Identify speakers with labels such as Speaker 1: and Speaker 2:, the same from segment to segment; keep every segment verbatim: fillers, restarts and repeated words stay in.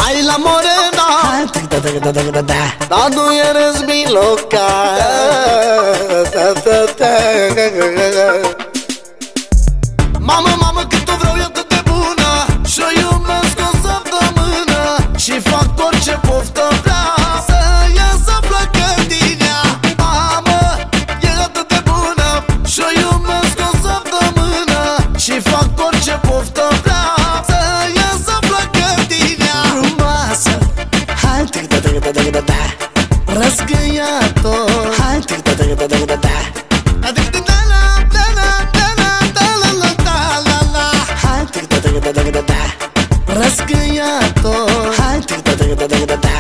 Speaker 1: Hai la morena, da da da da da da, dar nu e război local. Mamă, mamă, cât o vreau e atât de bună, și-o iubesc o săptămână, și fac orice poftă vrea, să iasă placă din ea. Mamă, e atât de bună, și-o iubesc o săptămână, și fac orice poftă vrea, să iasă placă din ea. Frumoasă, hai da da da da da da, răzgâiator, hai da da da da da da. Răzgâiator, hai da da da da da da.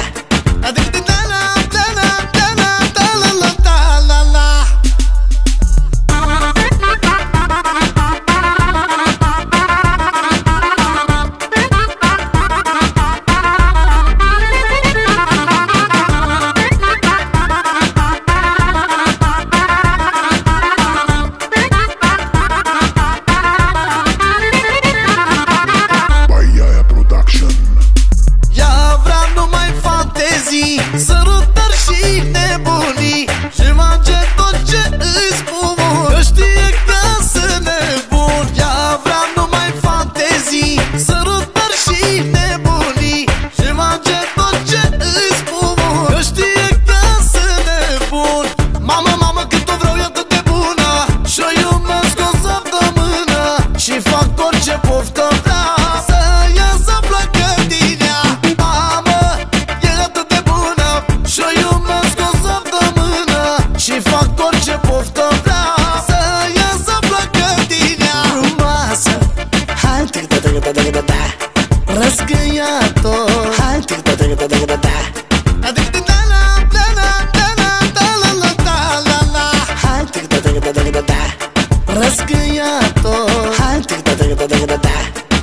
Speaker 1: Sărutări și nebunii, și mange tot ce îi spun, că știe că sunt nebun. Ea vrea numai fantezii, sărutări și nebunii, și mange tot ce îi spun, că știe că sunt nebun. Mamă, mamă, cât o vreau e atât de bună, și-o iubesc o săptămână, și fac orice poftă vrea, să iasă placă din ea. Mamă, e atât de bună, și-o iubesc o săptămână, și fac orice poftă vrea, să iasă placă din ea. Frumoasă, hai da da da da da da, răzgâiator, hai da da da da da da da. Răzgâiator, hai da da da da da da.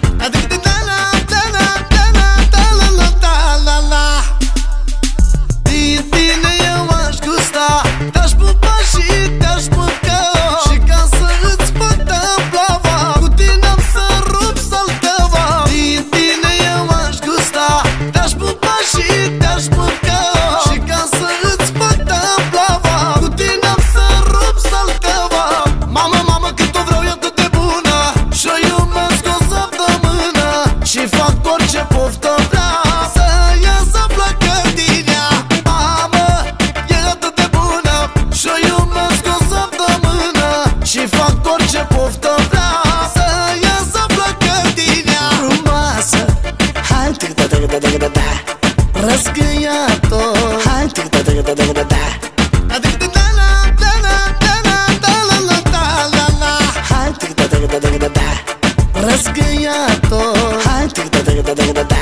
Speaker 1: Din tine eu aș gusta, te-aș pupa și te-aș mânca, și ca să îți bătăm plava, cu tine am să rup saltăva. Din tine eu aș gusta, te-aș pupa și te-aș mânca, și ca să îți bătăm plava, cu tine am să rup saltăva. Mamă, mamă, cât o vreau e atât de bună, și-o iubesc o săptămână, și fac orice poftă vrea, să iasă placă din ea. Mamă, e atât de bună, și-o iubesc o săptămână, și fac orice poftă vrea, să iasă placă din ea. Frumoasă, hai da da da da da da, răzgâiator, hai da da da da da da da. Hai da da da da da da, răzgâiator, hai da da da da da da da.